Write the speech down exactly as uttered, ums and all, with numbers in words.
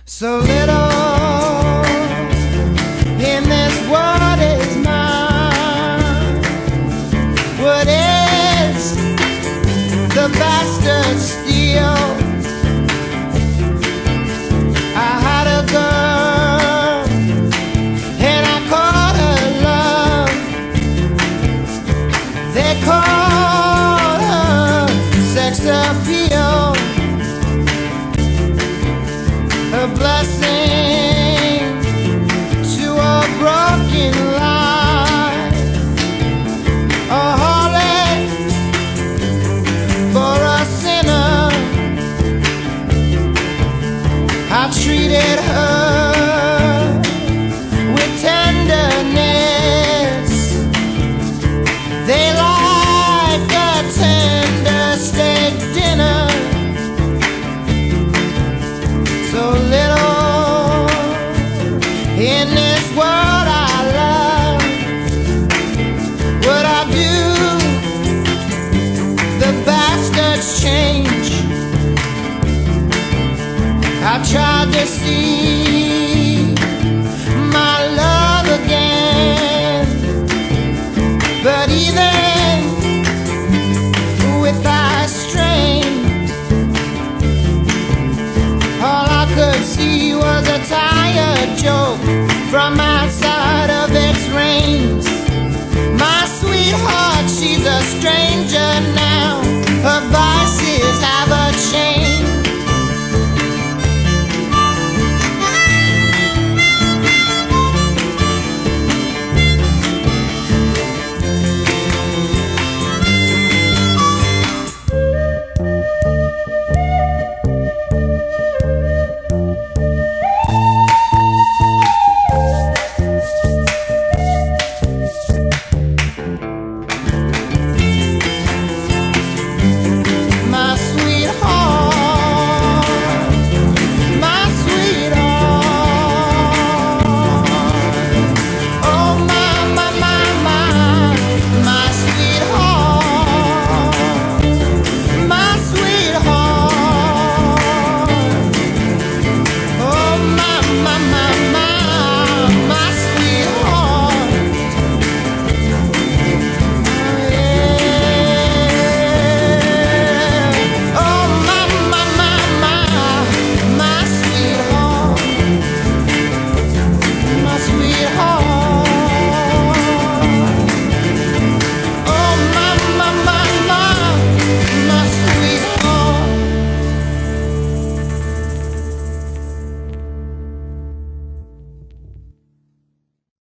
So little in this world is mine. What is the bastard steal? I had a girl and I called her love. They called her sex appeal. A blessing to a broken life, a harlot for a sinner. I treated her with tenderness. They like a tender steak dinner. So little in this world I love. What I do, the bastards change. I tried to see my love again, but even with thy strength, all I could see was a tired joke from outside of its range. My sweetheart, she's a stranger now.